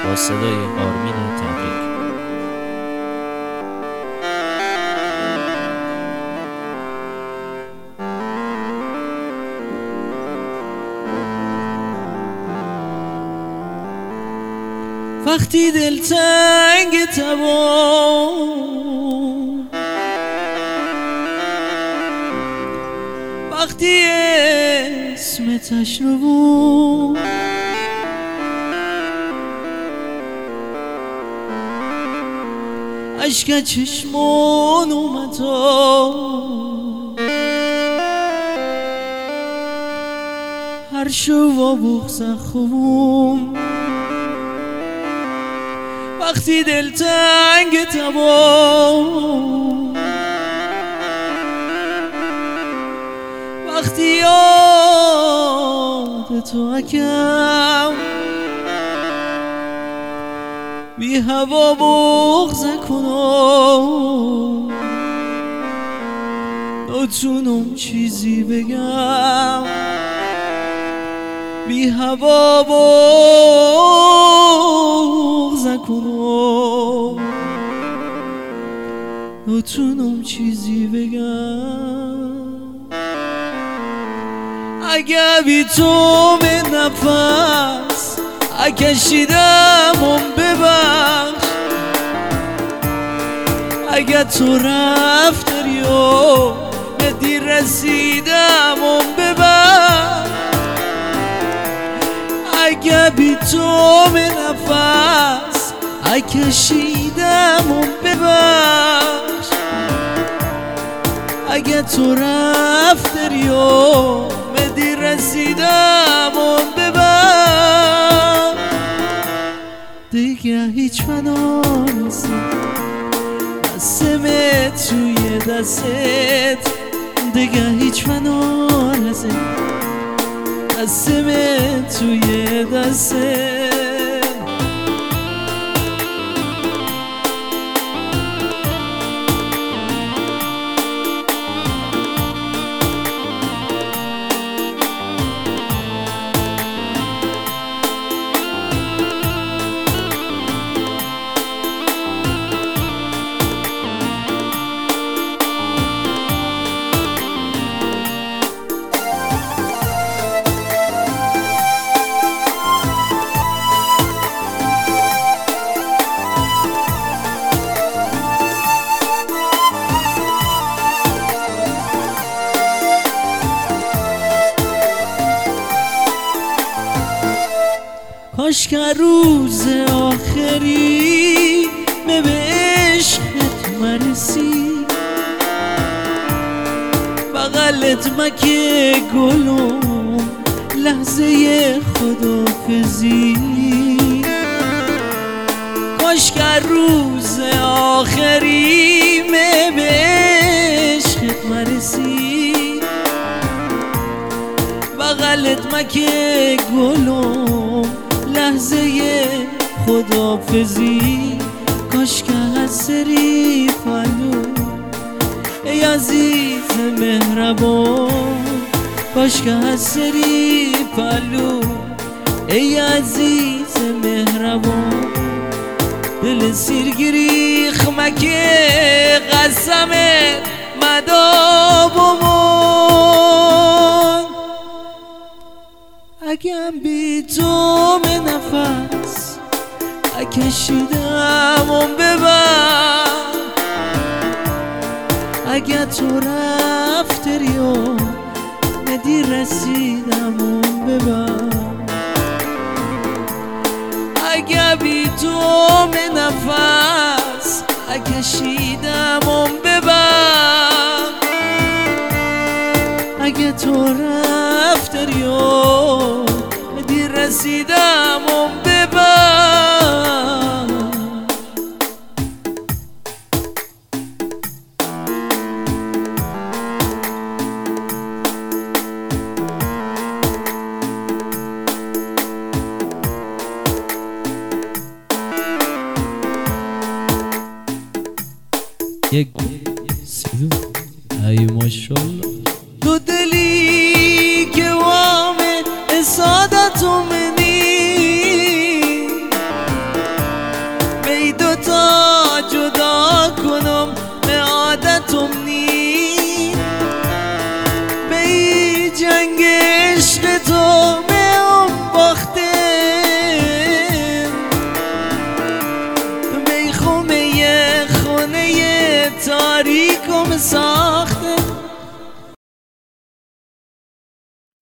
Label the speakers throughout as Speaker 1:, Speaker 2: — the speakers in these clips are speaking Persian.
Speaker 1: با صدای آرمین تبریک.
Speaker 2: وقتی دلتنگ تمام، وقتی اسم تشنو، اشک چشمان اومد هر شو و بغض خوم. وقتی دلتنگ تمام، وقتی یاد تو اکم بی هوا بغض کنم، نتونم چیزی بگم، بی هوا بغض کنم، نتونم چیزی بگم. اگه بی تو به نفس اکشیدم ببخش، اگه تو رفتی و به دیر رسیدم ببخش، اگه بی تو به نفس اکشیدم ببخش، اگه تو رفتی و به دیر رسیدم ببخش، دیگه هیچ فنا نیست دستمه توی دستت، دیگه هیچ فنا نیست دستمه توی دستت. کاش که روز آخری به عشقت مرسی، بغلت مکه گلم لحظه خدافزی. کاش که روز آخری به عشقت مرسی، بغلت مکه گلم لحظه خدافزی. کاش که هسری پلو ای عزیز مهربان، کاش که هسری پلو ای عزیز مهربان. دل سیرگیری خمکه قسمت مدابمون، اگم بی تو به نفس اکشیدم ببر، اگه تو رفتی و ندی رسیدم ببر، اگه بی تو به نفس اکشیدم ببر، اگه تو رفتی و ندی رسیدم ببر. یک سیدو ای ماشالله، تو دلی که وام سعادت منی،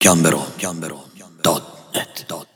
Speaker 3: gambero.net